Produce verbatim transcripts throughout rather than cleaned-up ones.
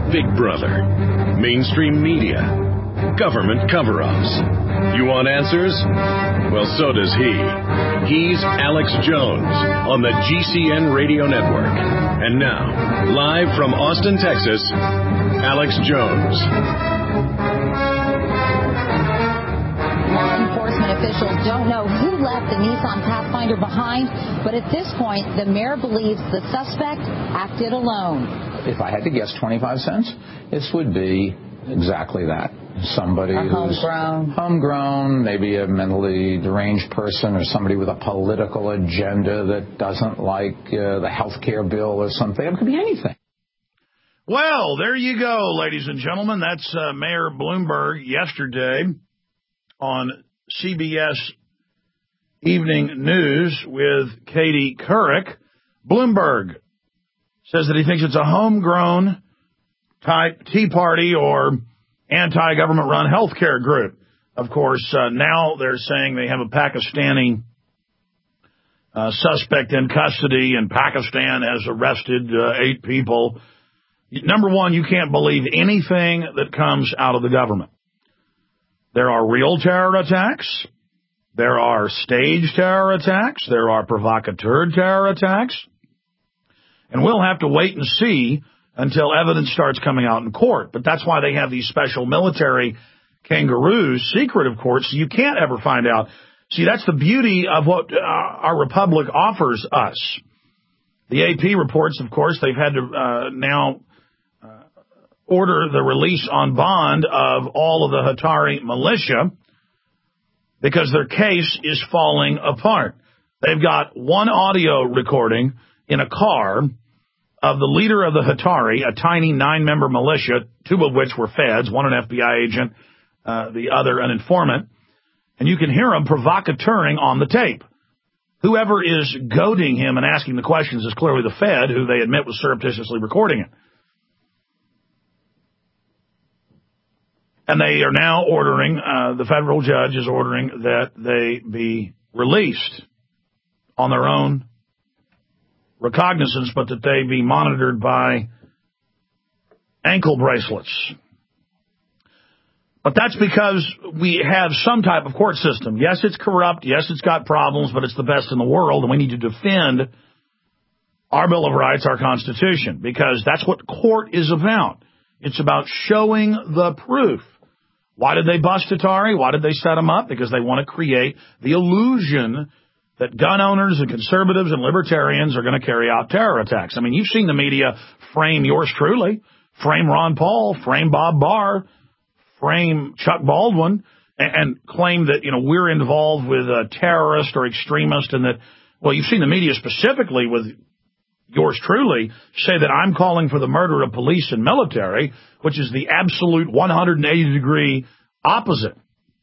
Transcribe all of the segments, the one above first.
Big Brother, mainstream media, government cover-ups. You want answers? Well, so does he. He's Alex Jones on the G C N Radio Network. And now, live from Austin, Texas, Alex Jones. Law enforcement officials don't know who left the Nissan Pathfinder behind, but at this point, the mayor believes the suspect acted alone. If I had to guess twenty-five cents, this would be exactly that. Somebody a who's homegrown. homegrown, maybe a mentally deranged person or somebody with a political agenda that doesn't like uh, the health care bill or something. It could be anything. Well, there you go, ladies and gentlemen. That's uh, Mayor Bloomberg yesterday on C B S Evening News with Katie Couric. Bloomberg says that he thinks it's a homegrown type Tea Party or anti-government-run healthcare group. Of course, uh, now they're saying they have a Pakistani uh, suspect in custody, and Pakistan has arrested uh, eight people. Number one, you can't believe anything that comes out of the government. There are real terror attacks. There are staged terror attacks. There are provocateur terror attacks. And we'll have to wait and see until evidence starts coming out in court. But that's why they have these special military kangaroos, secret of court, so you can't ever find out. See, that's the beauty of what uh, our republic offers us. The A P reports, of course, they've had to uh, now uh, order the release on bond of all of the Hatari militia because their case is falling apart. They've got one audio recording in a car of the leader of the Hatari, a tiny nine-member militia, two of which were feds, one an F B I agent, uh, the other an informant. And you can hear him provocateuring on the tape. Whoever is goading him and asking the questions is clearly the Fed, who they admit was surreptitiously recording it. And they are now ordering, uh, the federal judge is ordering that they be released on their own recognizance, but that they be monitored by ankle bracelets. But that's because we have some type of court system. Yes, it's corrupt. Yes, it's got problems, but it's the best in the world, and we need to defend our Bill of Rights, our Constitution, because that's what court is about. It's about showing the proof. Why did they bust Hatari? Why did they set them up? Because they want to create the illusion that gun owners and conservatives and libertarians are going to carry out terror attacks. I mean, you've seen the media frame yours truly, frame Ron Paul, frame Bob Barr, frame Chuck Baldwin, and, and claim that, you know, we're involved with a terrorist or extremist, and that, well, you've seen the media specifically with yours truly say that I'm calling for the murder of police and military, which is the absolute one hundred eighty degree opposite.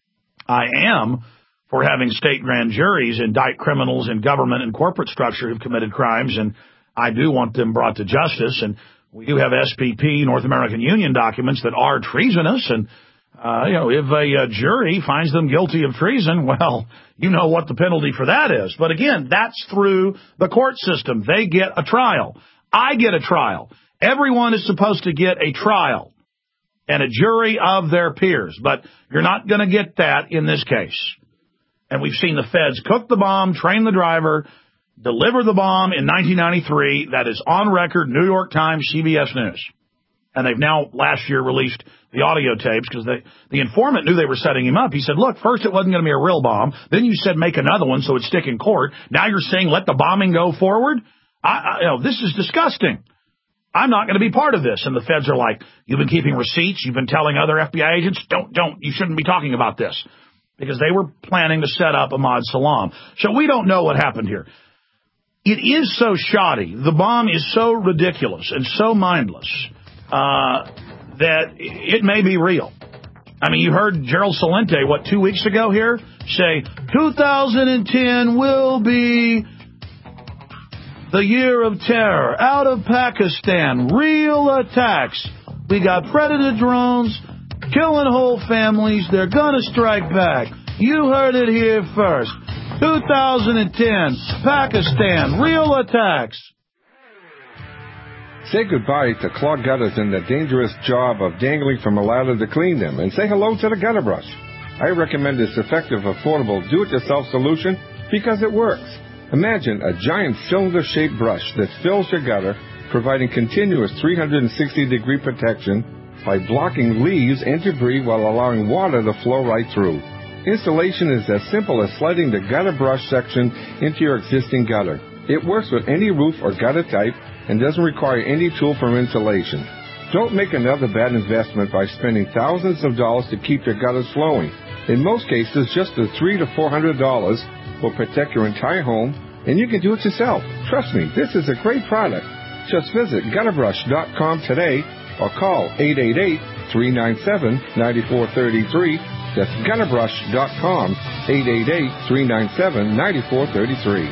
I am for having state grand juries indict criminals in government and corporate structure who've committed crimes, and I do want them brought to justice. And we do have S P P, North American Union documents that are treasonous, and uh, you know, if a, a jury finds them guilty of treason, well, you know what the penalty for that is. But again, that's through the court system. They get a trial. I get a trial. Everyone is supposed to get a trial and a jury of their peers, but you're not going to get that in this case. And we've seen the feds cook the bomb, train the driver, deliver the bomb in nineteen ninety-three. That is on record, New York Times, C B S News. And they've now last year released the audio tapes because the informant knew they were setting him up. He said, look, first it wasn't going to be a real bomb. Then you said make another one so it'd stick in court. Now you're saying let the bombing go forward? I, I, you know, this is disgusting. I'm not going to be part of this. And the feds are like, you've been keeping receipts. You've been telling other F B I agents, don't, don't, you shouldn't be talking about this. Because they were planning to set up Ahmad Salam. So we don't know what happened here. It is so shoddy. The bomb is so ridiculous and so mindless uh, that it may be real. I mean, you heard Gerald Celente, what, two weeks ago here, say, two thousand ten will be the year of terror. Out of Pakistan, real attacks. We got Predator drones killing whole families. They're going to strike back. You heard it here first. two thousand ten, Pakistan, real attacks. Say goodbye to clogged gutters and the dangerous job of dangling from a ladder to clean them, and say hello to the gutter brush. I recommend this effective, affordable, do-it-yourself solution because it works. Imagine a giant cylinder-shaped brush that fills your gutter, providing continuous three hundred sixty degree protection by blocking leaves and debris while allowing water to flow right through. Installation is as simple as sliding the gutter brush section into your existing gutter. It works with any roof or gutter type and doesn't require any tool for insulation. Don't make another bad investment by spending thousands of dollars to keep your gutters flowing. In most cases, just the three to four hundred dollars will protect your entire home, and you can do it yourself. Trust me, this is a great product. Just visit gutter brush dot com today or call eight eight eight, three nine seven, nine four three three. That's gutter brush dot com, eight eight eight, three nine seven, nine four three three.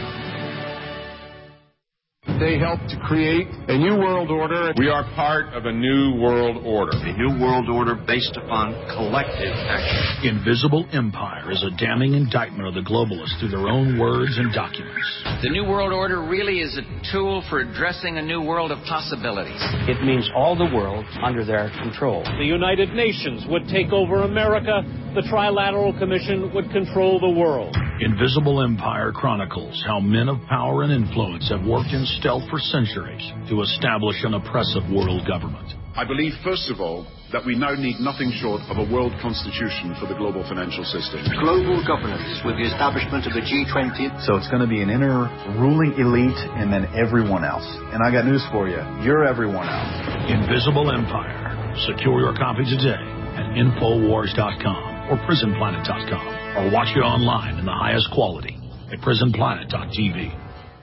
They helped to create a new world order. We are part of a new world order. A new world order based upon collective action. Invisible Empire is a damning indictment of the globalists through their own words and documents. The new world order really is a tool for addressing a new world of possibilities. It means all the world under their control. The United Nations would take over America. The Trilateral Commission would control the world. Invisible Empire chronicles how men of power and influence have worked in stealth for centuries to establish an oppressive world government. I believe, first of all, that we now need nothing short of a world constitution for the global financial system. Global governance with the establishment of the G twenty. So it's going to be an inner ruling elite and then everyone else. And I got news for you. You're everyone else. Invisible Empire. Secure your copy today at infowars dot com or prison planet dot com, or watch it online in the highest quality at prison planet dot t v.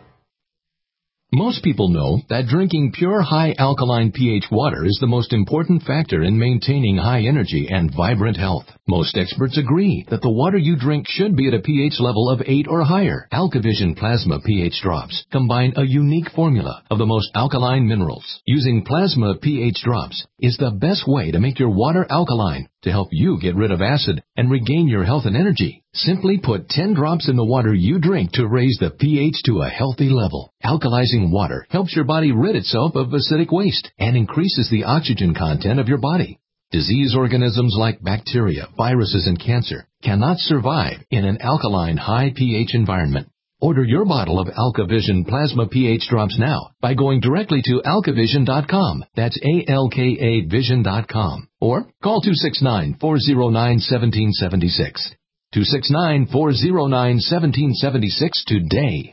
Most people know that drinking pure high alkaline pH water is the most important factor in maintaining high energy and vibrant health. Most experts agree that the water you drink should be at a pH level of eight or higher. AlkaVision Plasma pH drops combine a unique formula of the most alkaline minerals. Using Plasma pH drops is the best way to make your water alkaline to help you get rid of acid and regain your health and energy. Simply put ten drops in the water you drink to raise the pH to a healthy level. Alkalizing water helps your body rid itself of acidic waste and increases the oxygen content of your body. Disease organisms like bacteria, viruses, and cancer cannot survive in an alkaline high pH environment. Order your bottle of AlkaVision Plasma pH drops now by going directly to alka vision dot com. That's A L K A vision dot com. Or call two six nine, four zero nine, one seven seven six. two six nine, four zero nine, one seven seven six today.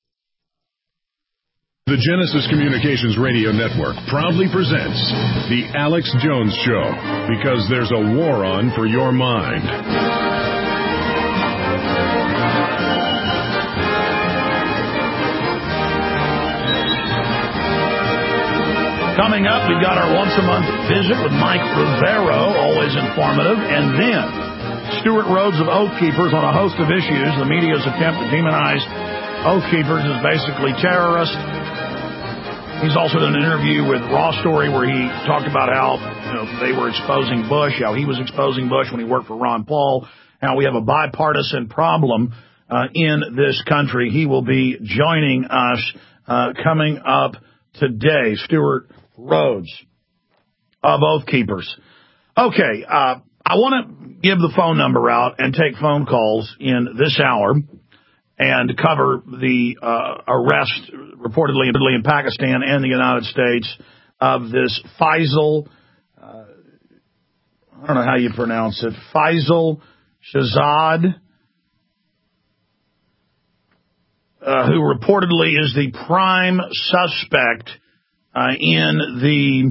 The Genesis Communications Radio Network proudly presents The Alex Jones Show, because there's a war on for your mind. Coming up, we've got our once-a-month visit with Mike Rivero, always informative, and then Stuart Rhodes of Oath Keepers on a host of issues. The media's attempt to demonize Oath Keepers is basically terrorist. He's also done an interview with Raw Story where he talked about how, you know, they were exposing Bush, how he was exposing Bush when he worked for Ron Paul, how we have a bipartisan problem uh, in this country. He will be joining us uh, coming up today. Stuart Rhodes of Oath Keepers. Okay, uh, I want to give the phone number out and take phone calls in this hour and cover the uh, arrest reportedly in Pakistan and the United States of this Faisal, uh, I don't know how you pronounce it, Faisal Shahzad, uh, who reportedly is the prime suspect uh, in the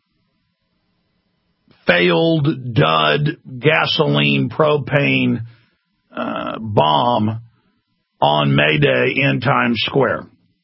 failed dud gasoline propane uh, bomb on May Day in Times Square.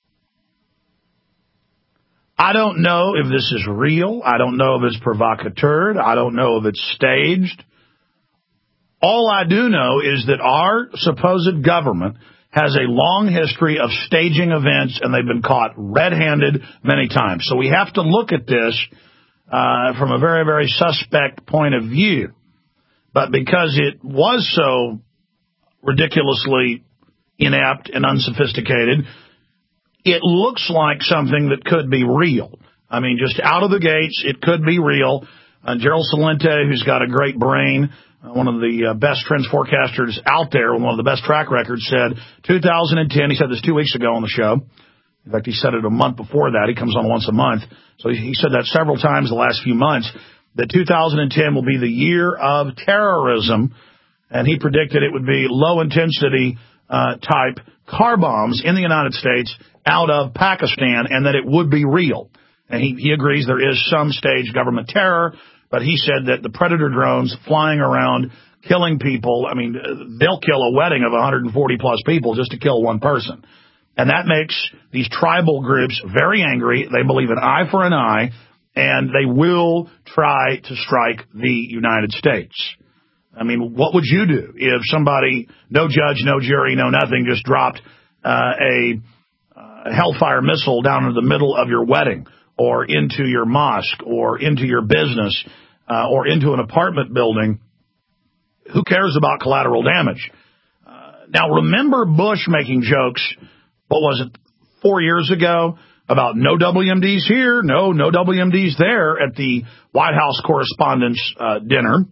I don't know if this is real. I don't know if it's provocateur. I don't know if it's staged. All I do know is that our supposed government has a long history of staging events, and they've been caught red-handed many times. So we have to look at this uh, from a very, very suspect point of view. But because it was so ridiculously inept and unsophisticated, it looks like something that could be real. I mean, just out of the gates, it could be real. Uh, Gerald Celente, who's got a great brain, uh, one of the uh, best trends forecasters out there, with one of the best track records, said two thousand ten, he said this two weeks ago on the show. In fact, he said it a month before that. He comes on once a month. So he said that several times the last few months, that two thousand ten will be the year of terrorism. And he predicted it would be low-intensity uh, type car bombs in the United States out of Pakistan, and that it would be real. And he, he agrees there is some stage government terror, but he said that the Predator drones flying around, killing people, I mean, they'll kill a wedding of one hundred forty plus people just to kill one person. And that makes these tribal groups very angry. They believe an eye for an eye, and they will try to strike the United States. I mean, what would you do if somebody, no judge, no jury, no nothing, just dropped uh, a uh, Hellfire missile down in the middle of your wedding, or into your mosque, or into your business, uh, or into an apartment building? Who cares about collateral damage? Uh, now, remember Bush making jokes, what was it, four years ago, about no W M Ds here, no, no W M Ds there at the White House Correspondents' uh, dinner.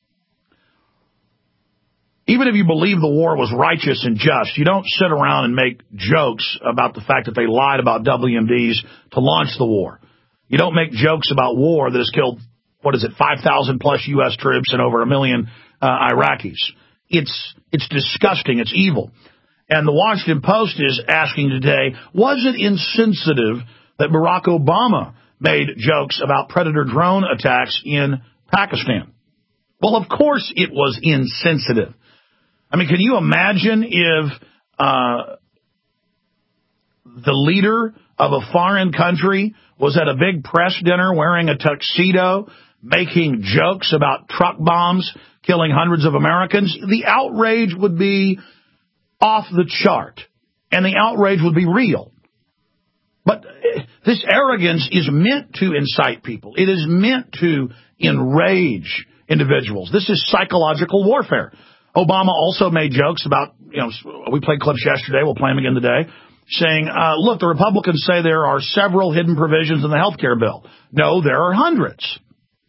Even if you believe the war was righteous and just, you don't sit around and make jokes about the fact that they lied about W M Ds to launch the war. You don't make jokes about war that has killed, what is it, five thousand plus U S troops and over a million uh, Iraqis. It's, it's disgusting. It's evil. And the Washington Post is asking today, was it insensitive that Barack Obama made jokes about Predator drone attacks in Pakistan? Well, of course it was insensitive. I mean, can you imagine if uh, the leader of a foreign country was at a big press dinner wearing a tuxedo, making jokes about truck bombs killing hundreds of Americans? The outrage would be off the chart, and the outrage would be real. But this arrogance is meant to incite people. It is meant to enrage individuals. This is psychological warfare. Obama also made jokes about, you know, we played clips yesterday, we'll play them again today, saying, uh, look, the Republicans say there are several hidden provisions in the health care bill. No, there are hundreds.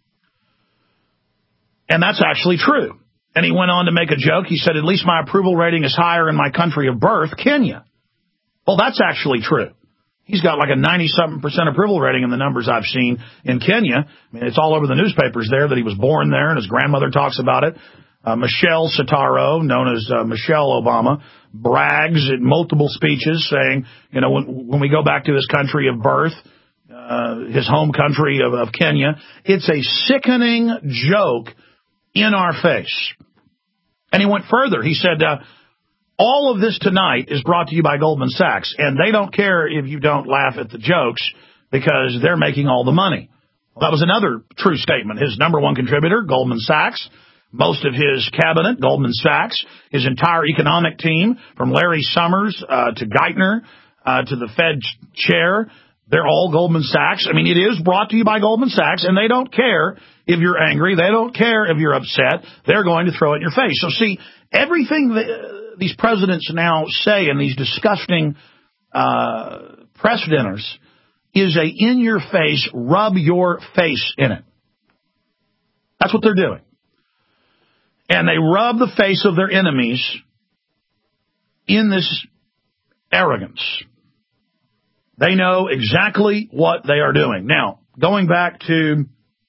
And that's actually true. And he went on to make a joke. He said, at least my approval rating is higher in my country of birth, Kenya. Well, that's actually true. He's got like a ninety-something percent approval rating in the numbers I've seen in Kenya. I mean, it's all over the newspapers there that he was born there, and his grandmother talks about it. Uh, Michelle Sitaro, known as uh, Michelle Obama, brags in multiple speeches saying, you know, when, when we go back to his country of birth, uh, his home country of, of Kenya, it's a sickening joke in our face. And he went further. He said, uh, all of this tonight is brought to you by Goldman Sachs, and they don't care if you don't laugh at the jokes because they're making all the money. Well, that was another true statement. His number one contributor, Goldman Sachs, most of his cabinet, Goldman Sachs, his entire economic team, from Larry Summers uh, to Geithner uh, to the Fed chair, they're all Goldman Sachs. I mean, it is brought to you by Goldman Sachs, and they don't care if you're angry. They don't care if you're upset. They're going to throw it in your face. So, see, everything that uh, these presidents now say in these disgusting uh, press dinners is a in-your-face, rub your face in it. That's what they're doing. And they rub the face of their enemies in this arrogance. They know exactly what they are doing. Now, going back to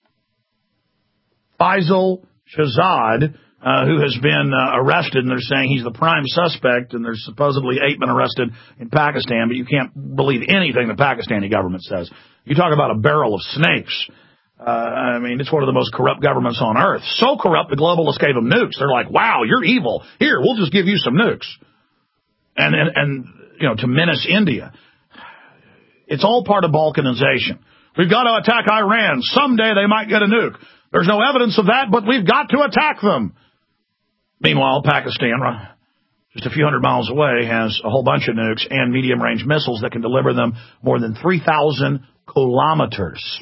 Faisal Shahzad, uh, who has been uh, arrested, and they're saying he's the prime suspect, and there's supposedly eight been arrested in Pakistan, but you can't believe anything the Pakistani government says. You talk about a barrel of snakes. Uh, I mean, it's one of the most corrupt governments on earth. So corrupt, the globalists gave them nukes. They're like, wow, you're evil. Here, we'll just give you some nukes. And, and, and you know, to menace India. It's all part of balkanization. We've got to attack Iran. Someday they might get a nuke. There's no evidence of that, but we've got to attack them. Meanwhile, Pakistan, just a few hundred miles away, has a whole bunch of nukes and medium-range missiles that can deliver them more than three thousand kilometers.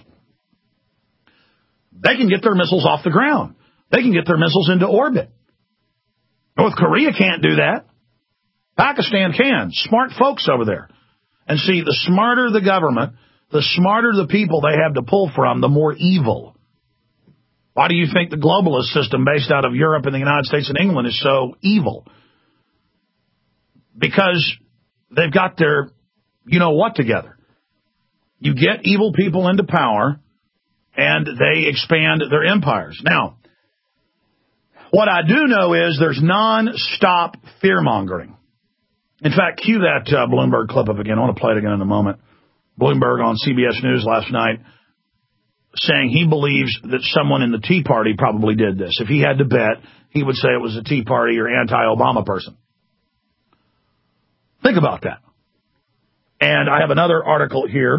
They can get their missiles off the ground. They can get their missiles into orbit. North Korea can't do that. Pakistan can. Smart folks over there. And see, the smarter the government, the smarter the people they have to pull from, the more evil. Why do you think the globalist system based out of Europe and the United States and England is so evil? Because they've got their you-know-what together. You get evil people into power, and they expand their empires. Now, what I do know is there's non-stop fear-mongering. In fact, cue that uh, Bloomberg clip up again. I want to play it again in a moment. Bloomberg on C B S News last night saying he believes that someone in the Tea Party probably did this. If he had to bet, he would say it was a Tea Party or anti-Obama person. Think about that. And I have another article here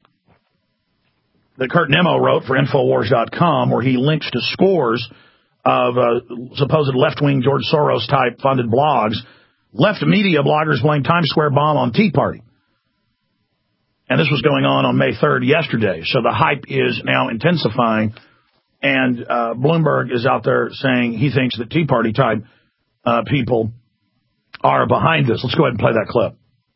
that Kurt Nimmo wrote for Infowars dot com where he links to scores of uh, supposed left-wing George Soros-type funded blogs. Left media bloggers blame Times Square bomb on Tea Party. And this was going on on May third yesterday. So the hype is now intensifying. And uh, Bloomberg is out there saying he thinks that Tea Party-type uh, people are behind this. Let's go ahead and play that clip.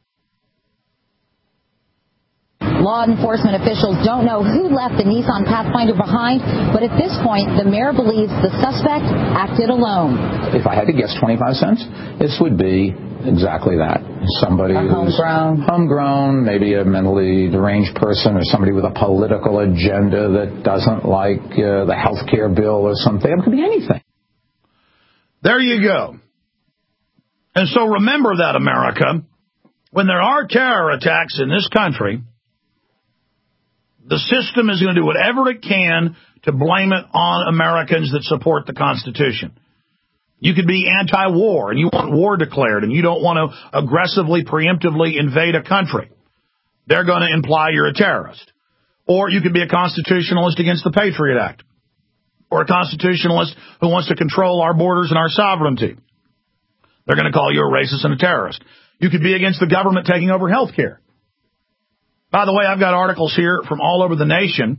Law enforcement officials don't know who left the Nissan Pathfinder behind, but at this point, the mayor believes the suspect acted alone. If I had to guess twenty-five cents, this would be exactly that. Somebody a who's homegrown. homegrown, maybe a mentally deranged person or somebody with a political agenda that doesn't like uh, the health care bill or something. It could be anything. There you go. And so remember that, America, when there are terror attacks in this country, the system is going to do whatever it can to blame it on Americans that support the Constitution. You could be anti-war and you want war declared and you don't want to aggressively, preemptively invade a country. They're going to imply you're a terrorist. Or you could be a constitutionalist against the Patriot Act. Or a constitutionalist who wants to control our borders and our sovereignty. They're going to call you a racist and a terrorist. You could be against the government taking over health care. By the way, I've got articles here from all over the nation.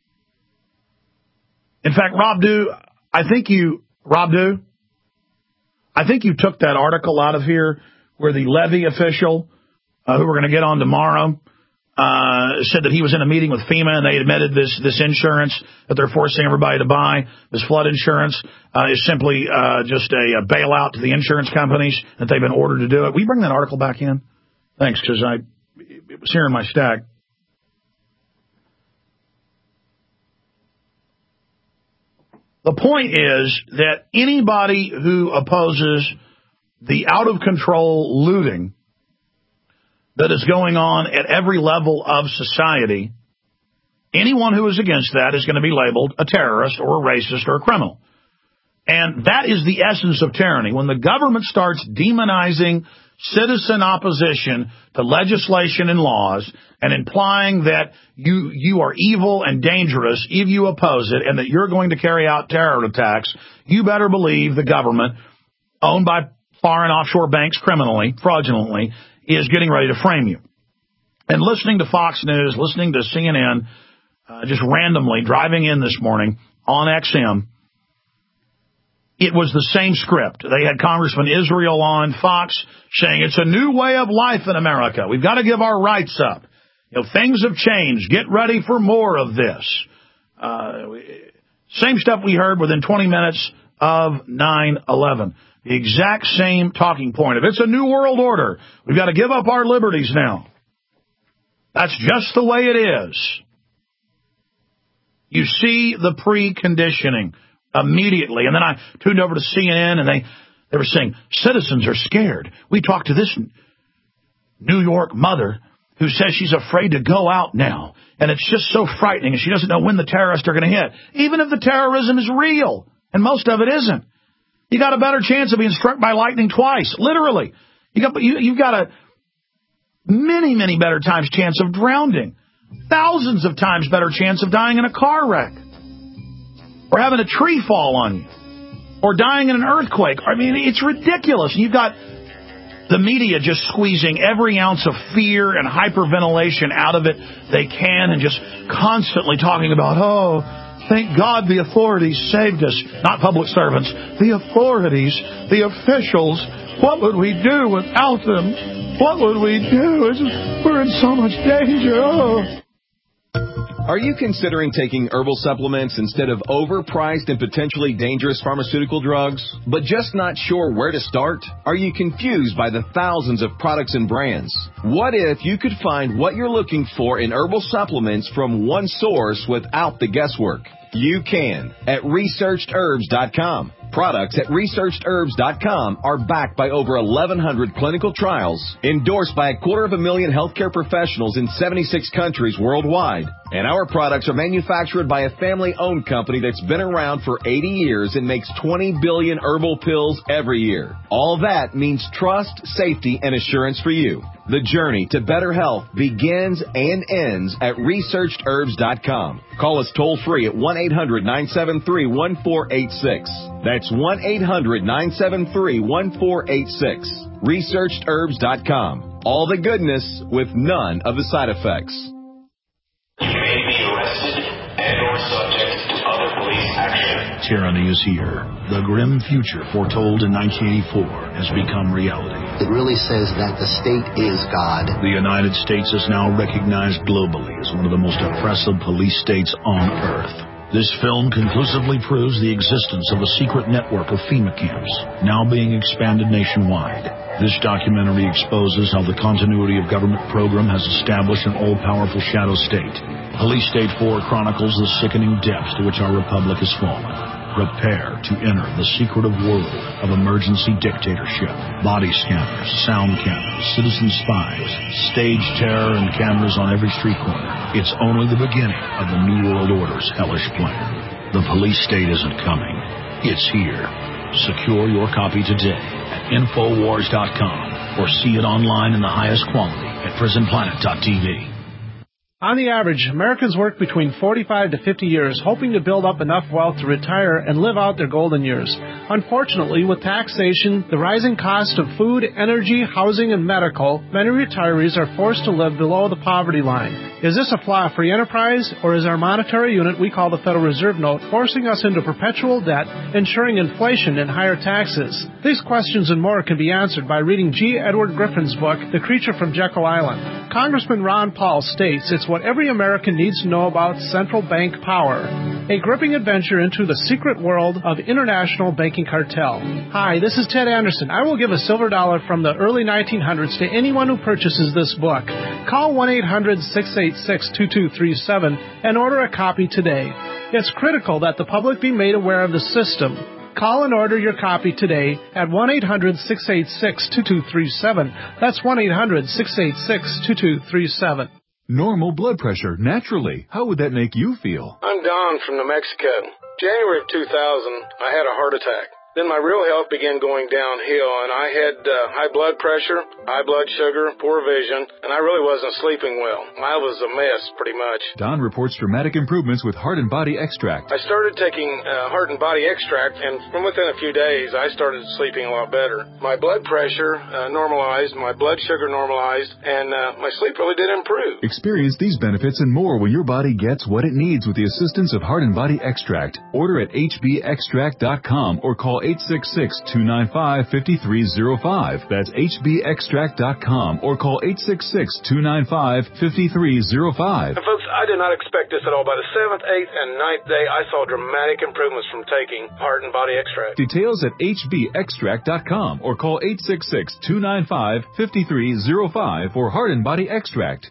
In fact, Rob Dew, I think you, Rob Dew, I think you took that article out of here where the levy official, uh, who we're going to get on tomorrow, uh, said that he was in a meeting with FEMA and they admitted this, this insurance that they're forcing everybody to buy, this flood insurance, uh, is simply, uh, just a, a bailout to the insurance companies that they've been ordered to do it. Will you bring that article back in? Thanks, because I, it was here in my stack. The point is that anybody who opposes the out-of-control looting that is going on at every level of society, anyone who is against that is going to be labeled a terrorist or a racist or a criminal. And that is the essence of tyranny. When the government starts demonizing citizen opposition to legislation and laws and implying that you you are evil and dangerous if you oppose it and that you're going to carry out terror attacks, you better believe the government, owned by foreign offshore banks criminally, fraudulently, is getting ready to frame you. And listening to Fox News, listening to C N N, uh, just randomly driving in this morning on X M, it was the same script. They had Congressman Israel on Fox saying it's a new way of life in America. We've got to give our rights up. You know, things have changed. Get ready for more of this. Uh, same stuff we heard within twenty minutes of nine eleven. The exact same talking point. If it's a new world order, we've got to give up our liberties now. That's just the way it is. You see the preconditioning immediately. And then I tuned over to C N N and they, they were saying, citizens are scared. We talked to this New York mother who says she's afraid to go out now. And it's just so frightening and she doesn't know when the terrorists are going to hit. Even if the terrorism is real, and most of it isn't. You got a better chance of being struck by lightning twice, literally. You got, you, you've got a many, many better times chance of drowning. Thousands of times better chance of dying in a car wreck. Or having a tree fall on you. Or dying in an earthquake. I mean, it's ridiculous. You've got the media just squeezing every ounce of fear and hyperventilation out of it they can and just constantly talking about, oh, thank God the authorities saved us. Not public servants. The authorities, the officials. What would we do without them? What would we do? It's just, we're in so much danger. Oh. Are you considering taking herbal supplements instead of overpriced and potentially dangerous pharmaceutical drugs, but just not sure where to start? Are you confused by the thousands of products and brands? What if you could find what you're looking for in herbal supplements from one source without the guesswork? You can at researched herbs dot com. Products at researched herbs dot com are backed by over eleven hundred clinical trials, endorsed by a quarter of a million healthcare professionals in seventy-six countries worldwide. And our products are manufactured by a family-owned company that's been around for eighty years and makes twenty billion herbal pills every year. All that means trust, safety, and assurance for you. The journey to better health begins and ends at researched herbs dot com. Call us toll-free at one eight hundred nine seven three one four eight six. That's one eight hundred nine seven three one four eight six. researched herbs dot com. All the goodness with none of the side effects. You may be arrested and or subject to other police action. Tyranny is here. The grim future foretold in nineteen eighty-four has become reality. It really says that the state is God. The United States is now recognized globally as one of the most oppressive police states on earth. This film conclusively proves the existence of a secret network of FEMA camps, now being expanded nationwide. This documentary exposes how the continuity of government program has established an all-powerful shadow state. Police State four chronicles the sickening depths to which our republic has fallen. Prepare to enter the secretive world of emergency dictatorship. Body scanners, sound cameras, citizen spies, stage terror, and cameras on every street corner. It's only the beginning of the New World Order's hellish plan. The police state isn't coming. It's here. Secure your copy today at infowars dot com or see it online in the highest quality at prison planet dot t v. On the average, Americans work between forty-five to fifty years, hoping to build up enough wealth to retire and live out their golden years. Unfortunately, with taxation, the rising cost of food, energy, housing, and medical, many retirees are forced to live below the poverty line. Is this a flaw of free enterprise, or is our monetary unit we call the Federal Reserve Note forcing us into perpetual debt, ensuring inflation and higher taxes? These questions and more can be answered by reading G. Edward Griffin's book, The Creature from Jekyll Island. Congressman Ron Paul states it's what every American needs to know about central bank power. A gripping adventure into the secret world of international banking cartel. Hi, this is Ted Anderson. I will give a silver dollar from the early nineteen hundreds to anyone who purchases this book. Call one eight hundred six eight six two two three seven and order a copy today. It's critical that the public be made aware of the system. Call and order your copy today at one eight hundred six eight six two two three seven. That's one eight hundred six eight six two two three seven. Normal blood pressure, naturally. How would that make you feel? I'm Don from New Mexico. January of two thousand, I had a heart attack. Then my real health began going downhill, and I had uh, high blood pressure, high blood sugar, poor vision, and I really wasn't sleeping well. I was a mess, pretty much. Don reports dramatic improvements with Heart and Body Extract. I started taking uh, Heart and Body Extract, and from within a few days, I started sleeping a lot better. My blood pressure uh, normalized, my blood sugar normalized, and uh, my sleep really did improve. Experience these benefits and more when your body gets what it needs with the assistance of Heart and Body Extract. Order at h b extract dot com or call eight six six, two nine five, five three zero five. That's h b extract dot com or call eight six six, two nine five, five three zero five. And folks, I did not expect this at all. By the seventh, eighth, and ninth day, I saw dramatic improvements from taking Heart and Body Extract. Details at h b extract dot com or call eight six six, two nine five, five three zero five for Heart and Body Extract.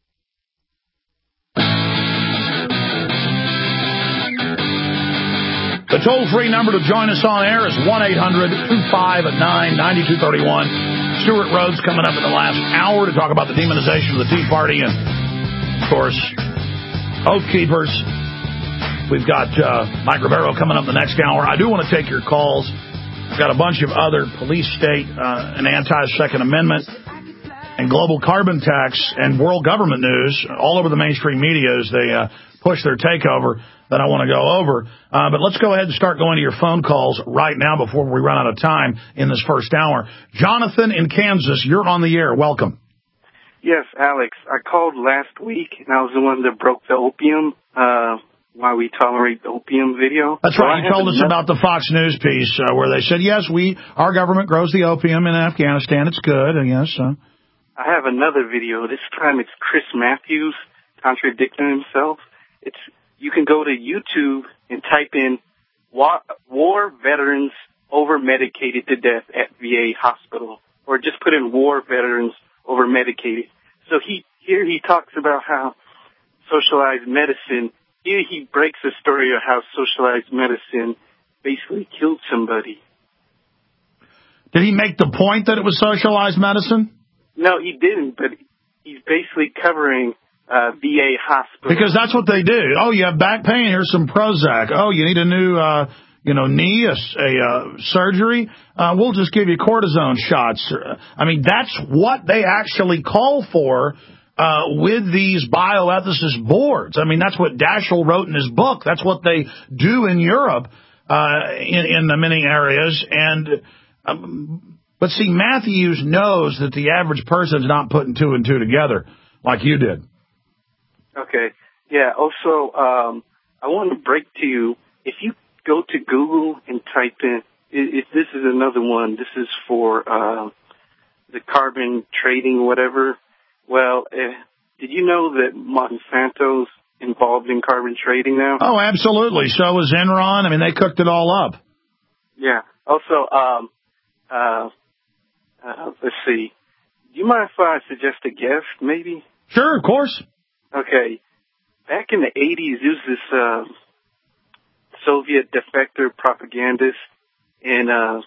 The toll-free number to join us on air is one eight hundred two five nine nine two three one. Stuart Rhodes coming up in the last hour to talk about the demonization of the Tea Party and, of course, Oath Keepers. We've got uh, Mike Rivero coming up the next hour. I do want to take your calls. We've got a bunch of other police state uh, and anti-Second Amendment and global carbon tax and world government news all over the mainstream media as they uh, push their takeover that I want to go over. Uh, but let's go ahead and start going to your phone calls right now before we run out of time in this first hour. Jonathan in Kansas, you're on the air. Welcome. Yes, Alex. I called last week, and I was the one that broke the opium, uh, why we tolerate the opium video. That's right. You told us about the Fox News piece uh, where they said, yes, we our government grows the opium in Afghanistan. It's good, I guess. Uh, I have another video. This time it's Chris Matthews contradicting himself. It's you can go to YouTube and type in war, war veterans over-medicated to death at V A hospital, or just put in war veterans over-medicated. So he here he talks about how socialized medicine, here he breaks the story of how socialized medicine basically killed somebody. Did he make the point that it was socialized medicine? No, he didn't, but he's basically covering uh, V A hospital. Because that's what they do. Oh, you have back pain, here's some Prozac. Oh, you need a new, uh, you know, knee, a, a uh, surgery? Uh, we'll just give you cortisone shots. I mean, that's what they actually call for uh, with these bioethicist boards. I mean, that's what Daschle wrote in his book. That's what they do in Europe uh, in, in the many areas. And um, but see, Matthews knows that the average person's not putting two and two together like you did. Okay. Yeah. Also, um, I want to break to you, if you go to Google and type in, if this is another one, this is for uh, the carbon trading, whatever. Well, uh, did you know that Monsanto's involved in carbon trading now? Oh, absolutely. So is Enron. I mean, they cooked it all up. Yeah. Also, um, uh, uh, let's see. Do you mind if I suggest a guest, maybe? Sure, of course. Okay. Back in the eighties, there was this uh, Soviet defector propagandist, and uh,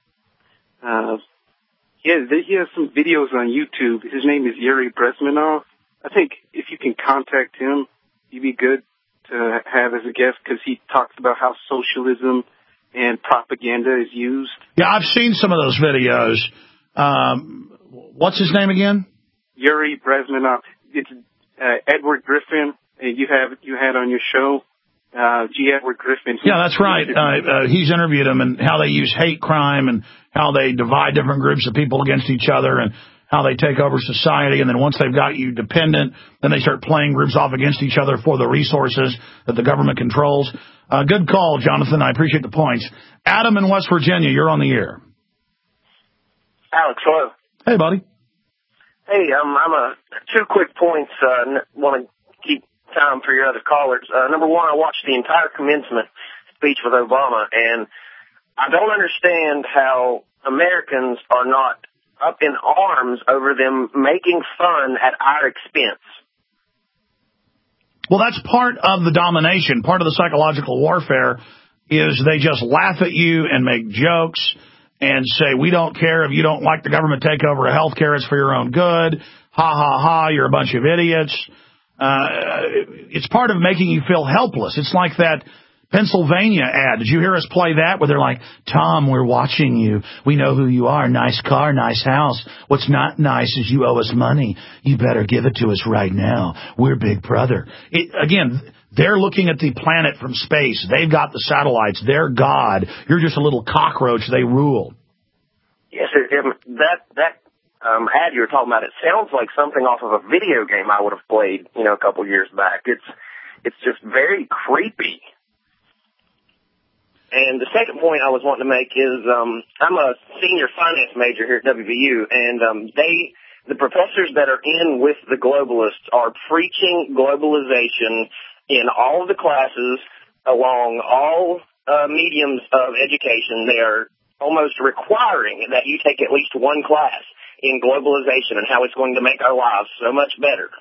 uh, he has, he has some videos on YouTube. His name is Yuri Bezmenov. I think if you can contact him, he'd be good to have as a guest because he talks about how socialism and propaganda is used. Yeah, I've seen some of those videos. Um, what's his name again? Yuri Bezmenov. It's uh, Edward Griffin. You have you had on your show, uh, G. Edward Griffin. Yeah, that's right. Uh, uh, he's interviewed them and how they use hate crime and how they divide different groups of people against each other and how they take over society. And then once they've got you dependent, then they start playing groups off against each other for the resources that the government controls. Uh, good call, Jonathan. I appreciate the points. Adam in West Virginia, you're on the air. Alex, hello. Hey, buddy. Hey, um, I'm a two quick points. Uh, want to keep time for your other callers. Uh, number one, I watched the entire commencement speech with Obama, and I don't understand how Americans are not up in arms over them making fun at our expense. Well, that's part of the domination. Part of the psychological warfare is they just laugh at you and make jokes and say, we don't care if you don't like the government take over health care, it's for your own good. Ha, ha, ha, you're a bunch of idiots. Uh, it's part of making you feel helpless. It's like that Pennsylvania ad. Did you hear us play that where they're like, Tom, we're watching you. We know who you are. Nice car, nice house. What's not nice is you owe us money. You better give it to us right now. We're Big Brother. It, again, they're looking at the planet from space. They've got the satellites. They're God. You're just a little cockroach. They rule. Yes, it, it, that that um, ad you were talking about, it sounds like something off of a video game I would have played, you know, a couple years back. It's it's just very creepy. And the second point I was wanting to make is um, I'm a senior finance major here at W V U, and um, they, the professors that are in with the globalists are preaching globalization in all of the classes along all uh, mediums of education. They are almost requiring that you take at least one class in globalization and how it's going to make our lives so much better.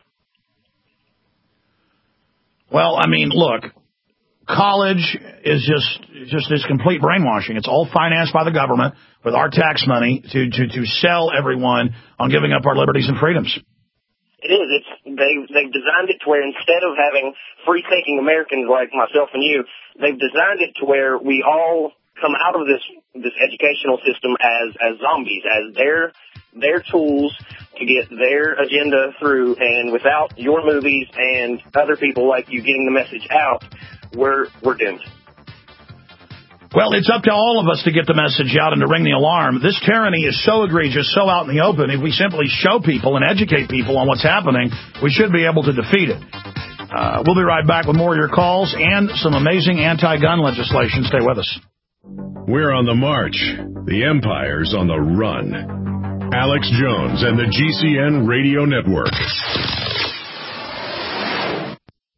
Well, I mean, look. College is just just this complete brainwashing. It's all financed by the government with our tax money to, to, to sell everyone on giving up our liberties and freedoms. It is. It's they they've designed it to where instead of having free thinking Americans like myself and you, they've designed it to where we all come out of this this educational system as as zombies, as their their tools to get their agenda through, and without your movies and other people like you getting the message out, We're we're doomed. Well, it's up to all of us to get the message out and to ring the alarm. This tyranny is so egregious, so out in the open. If we simply show people and educate people on what's happening, we should be able to defeat it. Uh, we'll be right back with more of your calls and some amazing anti-gun legislation. Stay with us. We're on the march. The empire's on the run. Alex Jones and the G C N Radio Network.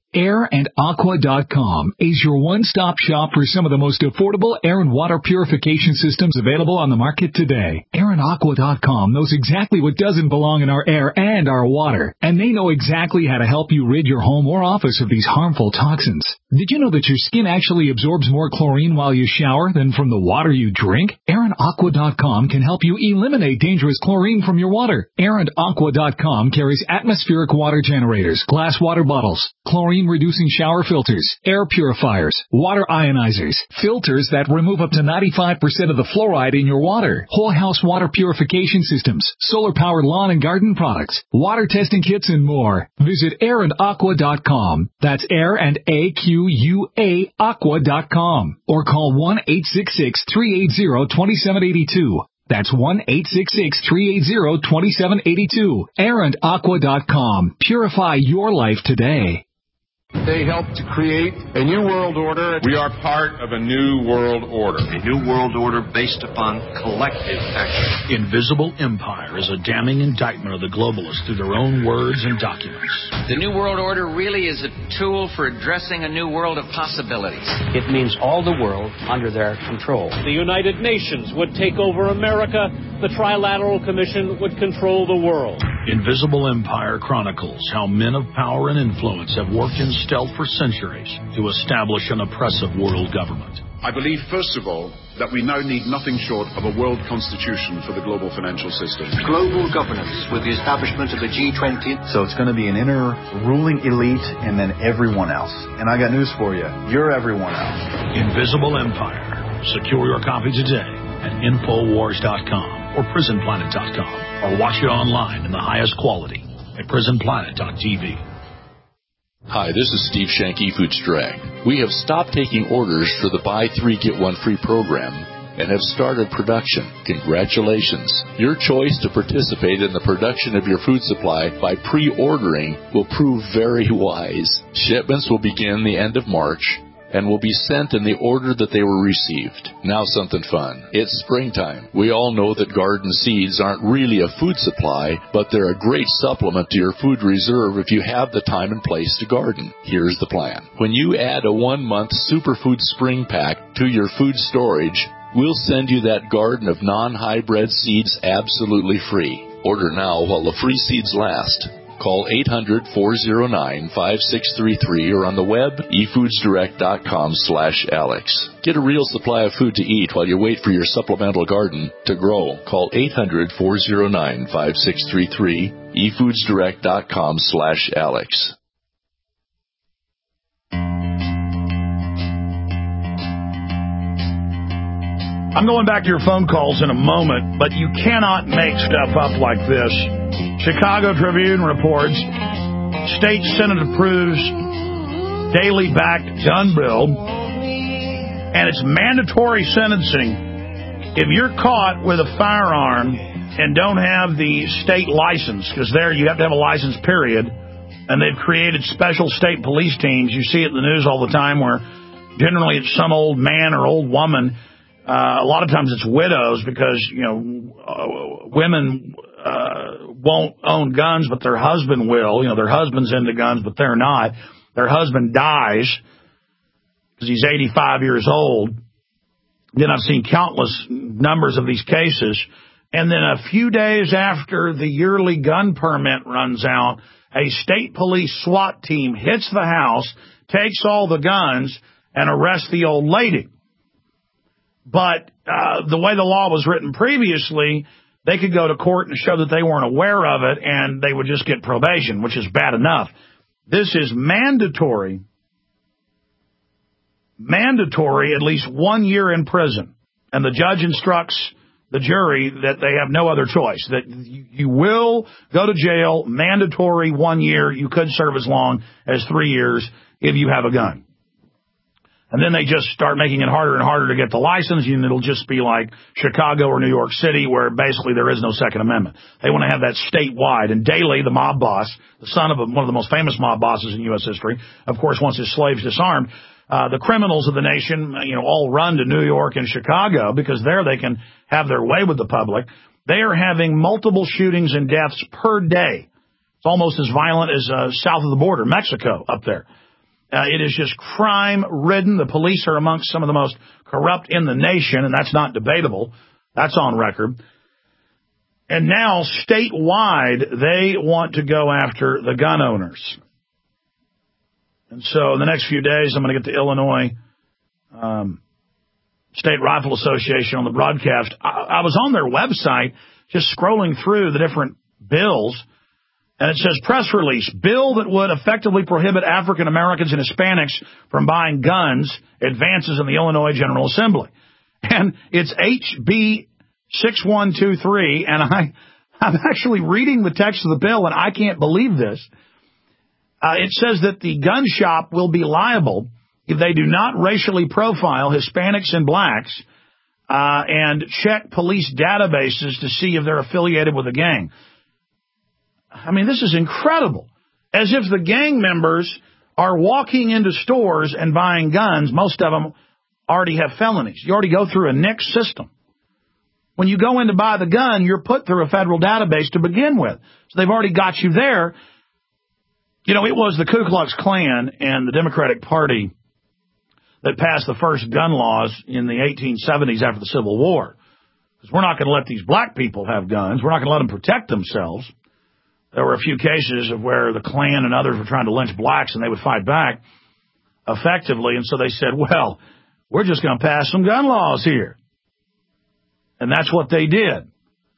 air and aqua dot com is your one-stop shop for some of the most affordable air and water purification systems available on the market today. air and aqua dot com knows exactly what doesn't belong in our air and our water, and they know exactly how to help you rid your home or office of these harmful toxins. Did you know that your skin actually absorbs more chlorine while you shower than from the water you drink? air and aqua dot com can help you eliminate dangerous chlorine from your water. air and aqua dot com carries atmospheric water generators, glass water bottles, chlorine-reducing shower filters, air purifiers, water ionizers, filters that remove up to ninety-five percent of the fluoride in your water, whole house water purification systems, solar-powered lawn and garden products, water testing kits, and more. Visit air and aqua dot com. That's air and A Q U A aqua dot com. Or call one eight six six, three eight zero, two seven eight two. That's one eight six six, three eight zero, two seven eight two. air and aqua dot com. Purify your life today. They helped to create a new world order. We are part of a new world order. A new world order based upon collective action. Invisible Empire is a damning indictment of the globalists through their own words and documents. The New World Order really is a tool for addressing a new world of possibilities. It means all the world under their control. The United Nations would take over America. The Trilateral Commission would control the world. Invisible Empire chronicles how men of power and influence have worked in stealth for centuries to establish an oppressive world government. I believe, first of all, that we now need nothing short of a world constitution for the global financial system. Global governance with the establishment of the G twenty. So it's going to be an inner ruling elite and then everyone else. And I got news for you. You're everyone else. Invisible Empire. Secure your copy today at infowars dot com or prison planet dot com, or watch it online in the highest quality at prison planet dot t v. Hi, this is Steve Shank, eFoods Direct. We have stopped taking orders for the buy three, get one free program and have started production. Congratulations. Your choice to participate in the production of your food supply by pre-ordering will prove very wise. Shipments will begin the end of March and will be sent in the order that they were received. Now something fun. It's springtime. We all know that garden seeds aren't really a food supply, but they're a great supplement to your food reserve if you have the time and place to garden. Here's the plan. When you add a one-month Superfood Spring Pack to your food storage, we'll send you that garden of non-hybrid seeds absolutely free. Order now while the free seeds last. Call eight hundred, four oh nine, five six three three or on the web, e foods direct dot com slash Alex. Get a real supply of food to eat while you wait for your supplemental garden to grow. Call eight hundred, four oh nine, five six three three, e foods direct dot com slash Alex. I'm going back to your phone calls in a moment, but you cannot make stuff up like this. Chicago Tribune reports state Senate approves daily backed gun bill, and it's mandatory sentencing if you're caught with a firearm and don't have the state license, because there you have to have a license, period. And they've created special state police teams. You see it in the news all the time where generally it's some old man or old woman. Uh, a lot of times it's widows because, you know, uh, women uh, won't own guns, but their husband will. You know, their husband's into guns, but they're not. Their husband dies because he's eighty-five years old. Then I've seen countless numbers of these cases. And then a few days after the yearly gun permit runs out, a state police SWAT team hits the house, takes all the guns, and arrests the old lady. But uh, the way the law was written previously, they could go to court and show that they weren't aware of it, and they would just get probation, which is bad enough. This is mandatory, mandatory at least one year in prison. And the judge instructs the jury that they have no other choice, that you will go to jail, mandatory one year. You could serve as long as three years if you have a gun. And then they just start making it harder and harder to get the license, and it'll just be like Chicago or New York City, where basically there is no Second Amendment. They want to have that statewide. And Daley, the mob boss, the son of one of the most famous mob bosses in U S history, of course, wants his slaves disarmed. Uh, the criminals of the nation, you know, all run to New York and Chicago because there they can have their way with the public. They are having multiple shootings and deaths per day. It's almost as violent as uh, south of the border, Mexico, up there. Uh, it is just crime-ridden. The police are amongst some of the most corrupt in the nation, and that's not debatable. That's on record. And now, statewide, they want to go after the gun owners. And so in the next few days, I'm going to get the Illinois um, State Rifle Association on the broadcast. I, I was on their website just scrolling through the different bills, and it says, press release, bill that would effectively prohibit African Americans and Hispanics from buying guns advances in the Illinois General Assembly. And it's H B six one two three, and I, I'm actually reading the text of the bill, and I can't believe this. Uh, it says that the gun shop will be liable if they do not racially profile Hispanics and blacks uh, and check police databases to see if they're affiliated with a gang. I mean, this is incredible. As if the gang members are walking into stores and buying guns. Most of them already have felonies. You already go through a N I C S system. When you go in to buy the gun, you're put through a federal database to begin with. So they've already got you there. You know, it was the Ku Klux Klan and the Democratic Party that passed the first gun laws in the eighteen seventies after the Civil War. Because we're not going to let these black people have guns. We're not going to let them protect themselves. There were a few cases of where the Klan and others were trying to lynch blacks, and they would fight back effectively. And so they said, well, we're just going to pass some gun laws here. And that's what they did.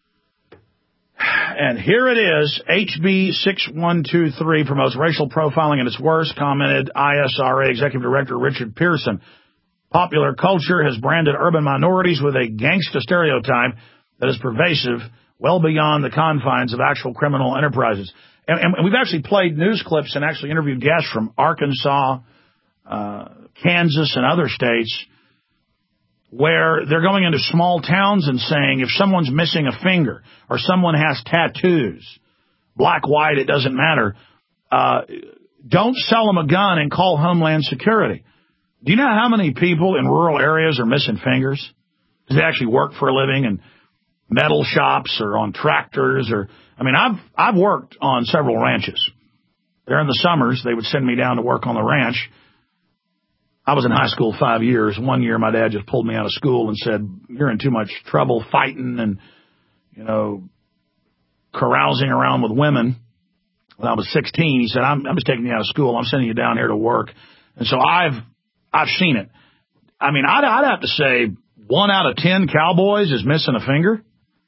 And here it is, H B six one two three promotes racial profiling at its worst, commented I S R A Executive Director Richard Pearson. Popular culture has branded urban minorities with a gangsta stereotype that is pervasive well beyond the confines of actual criminal enterprises. And, and we've actually played news clips and actually interviewed guests from Arkansas, uh, Kansas, and other states where they're going into small towns and saying if someone's missing a finger or someone has tattoos, black, white, it doesn't matter, uh, don't sell them a gun and call Homeland Security. Do you know how many people in rural areas are missing fingers? Because they actually work for a living in metal shops or on tractors or, I mean, I've, I've worked on several ranches. There in the summers, they would send me down to work on the ranch. I was in high school five years. One year, my dad just pulled me out of school and said, you're in too much trouble fighting and, you know, carousing around with women. When I was sixteen, he said, I'm, I'm just taking you out of school. I'm sending you down here to work. And so I've, I've seen it. I mean, I'd, I'd have to say one out of ten cowboys is missing a finger.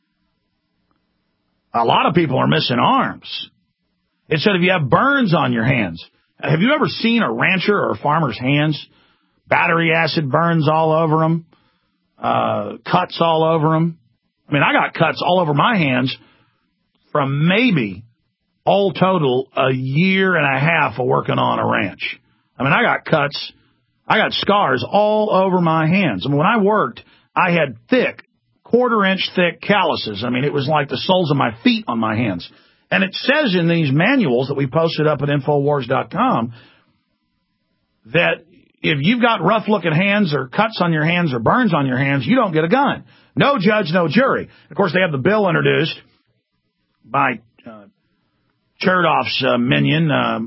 A lot of people are missing arms. It said if you have burns on your hands. Have you ever seen a rancher or a farmer's hands? Battery acid burns all over them, uh, cuts all over them. I mean, I got cuts all over my hands from maybe all total a year and a half of working on a ranch. I mean, I got cuts, I got scars all over my hands. I mean, when I worked, I had thick, quarter inch thick calluses. I mean, it was like the soles of my feet on my hands. And it says in these manuals that we posted up at Infowars dot com that if you've got rough-looking hands or cuts on your hands or burns on your hands, you don't get a gun. No judge, no jury. Of course, they have the bill introduced by uh, Chertoff's uh, minion, um,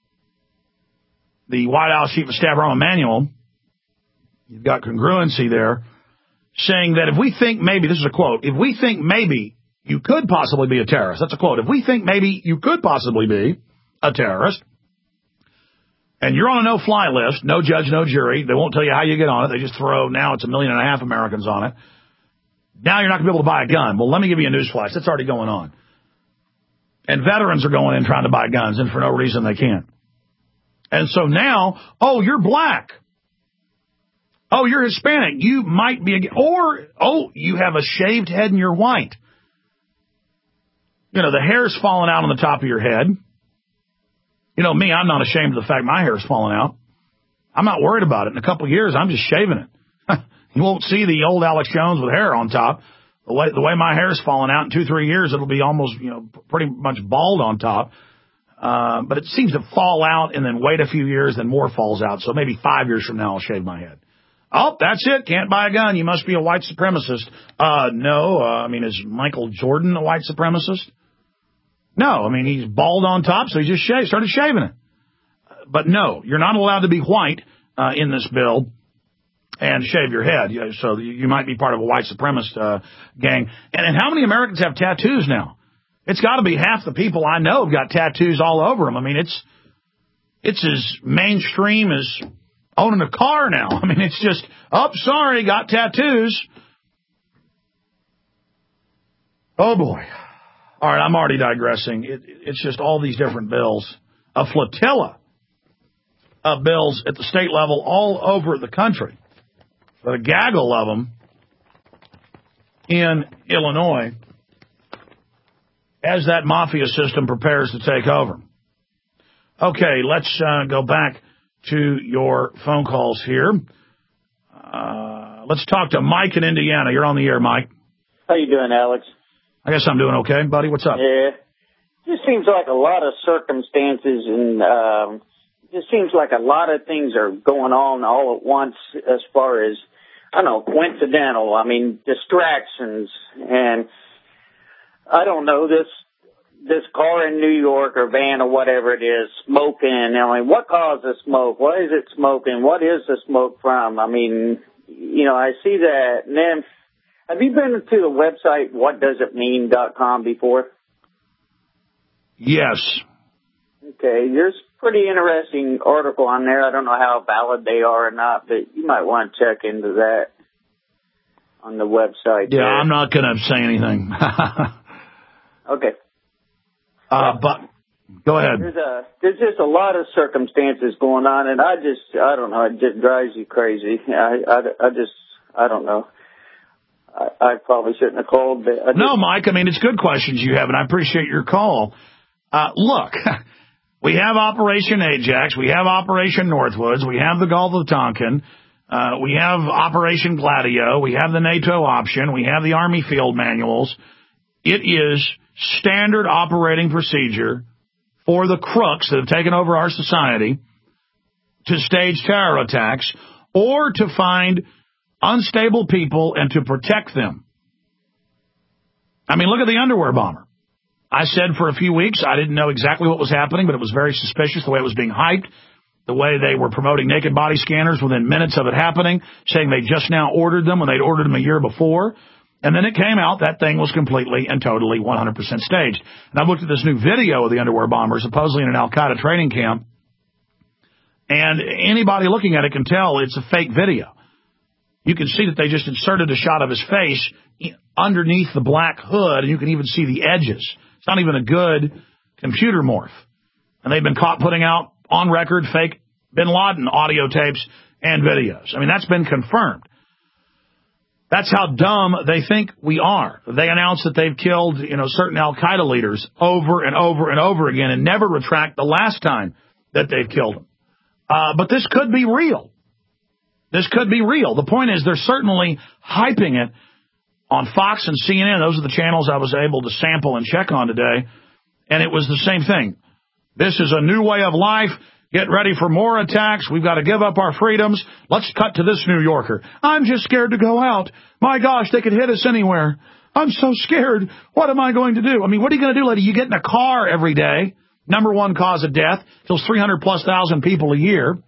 the White House Chief of Staff, Rahm Emanuel. You've got congruency there, saying that if we think maybe, this is a quote, if we think maybe you could possibly be a terrorist, that's a quote, if we think maybe you could possibly be a terrorist, and you're on a no-fly list, no judge, no jury. They won't tell you how you get on it. They just throw, now it's a million and a half Americans on it. Now you're not going to be able to buy a gun. Well, let me give you a news flash. That's already going on. And veterans are going in trying to buy guns, and for no reason they can't. And so now, oh, you're black. Oh, you're Hispanic. You might be, a, or, oh, you have a shaved head and you're white. You know, the hair's falling out on the top of your head. You know, me, I'm not ashamed of the fact my hair's falling out. I'm not worried about it. In a couple of years, I'm just shaving it. You won't see the old Alex Jones with hair on top. The way, the way my hair's falling out, in two, three years, it'll be almost, you know, pretty much bald on top. Uh, but it seems to fall out and then wait a few years, then more falls out. So maybe five years from now, I'll shave my head. Oh, that's it. Can't buy a gun. You must be a white supremacist. Uh, no. Uh, I mean, is Michael Jordan a white supremacist? No, I mean, he's bald on top, so he just shaved, started shaving it. but no, you're not allowed to be white uh, in this bill and shave your head. So you might be part of a white supremacist uh, gang. And, and how many Americans have tattoos now? It's got to be half the people I know have got tattoos all over them. I mean, it's it's as mainstream as owning a car now. I mean, it's just, oh, sorry, got tattoos. Oh, boy. All right, I'm already digressing. It, it's just all these different bills. A flotilla of bills at the state level all over the country. But a gaggle of them in Illinois as that mafia system prepares to take over. Okay, let's uh, go back to your phone calls here. Uh, let's talk to Mike in Indiana. You're on the air, Mike. How you doing, Alex? I guess I'm doing okay, buddy. What's up? Yeah. Just seems like a lot of circumstances and um, just seems like a lot of things are going on all at once as far as, I don't know, coincidental. I mean, distractions. And I don't know, this this car in New York or van or whatever it is, smoking. I mean, what caused the smoke? What is it smoking? What is the smoke from? I mean, you know, I see that. And then, have you been to the website what does it mean dot com before? Yes. Okay, there's a pretty interesting article on there. I don't know how valid they are or not, but you might want to check into that on the website. Yeah, there. I'm not going to say anything. Okay. Uh, but go ahead. There's a there's just a lot of circumstances going on, and I just I don't know. It just drives you crazy. I I, I just I don't know. I, I probably shouldn't have called. But I just, no, Mike. I mean, it's good questions you have, and I appreciate your call. Uh, look, we have Operation Ajax, we have Operation Northwoods, we have the Gulf of Tonkin, uh, we have Operation Gladio, we have the NATO option, we have the Army field manuals. It is standard operating procedure for the crooks that have taken over our society to stage terror attacks or to find unstable people and to protect them. I mean, look at the underwear bomber. I said for a few weeks I didn't know exactly what was happening, but it was very suspicious the way it was being hyped, the way they were promoting naked body scanners within minutes of it happening, saying they just now ordered them when they'd ordered them a year before. And then it came out that thing was completely and totally one hundred percent staged. And I looked at this new video of the underwear bomber, supposedly in an Al-Qaeda training camp, and anybody looking at it can tell it's a fake video. You can see that they just inserted a shot of his face underneath the black hood, and you can even see the edges. It's not even a good computer morph. And they've been caught putting out on record fake bin Laden audio tapes and videos. I mean, that's been confirmed. That's how dumb they think we are. They announce that they've killed, you know, certain Al-Qaeda leaders over and over and over again and never retract the last time that they've killed them. Uh, but this could be real. This could be real. The point is they're certainly hyping it on Fox and C N N. Those are the channels I was able to sample and check on today. And it was the same thing. This is a new way of life. Get ready for more attacks. We've got to give up our freedoms. Let's cut to this New Yorker. I'm just scared to go out. My gosh, they could hit us anywhere. I'm so scared. What am I going to do? I mean, what are you going to do, lady? You get in a car every day. Number one cause of death. Kills three hundred plus thousand people a year.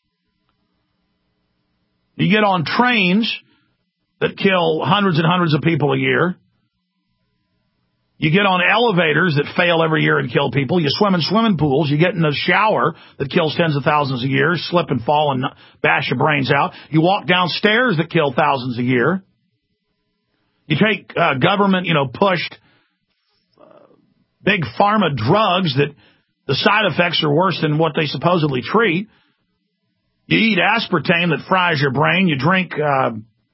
You get on trains that kill hundreds and hundreds of people a year. You get on elevators that fail every year and kill people. You swim in swimming pools. You get in a shower that kills tens of thousands a year, slip and fall and bash your brains out. You walk downstairs that kill thousands a year. You take uh, government, you know, pushed uh, big pharma drugs that the side effects are worse than what they supposedly treat. You eat aspartame that fries your brain. You drink uh,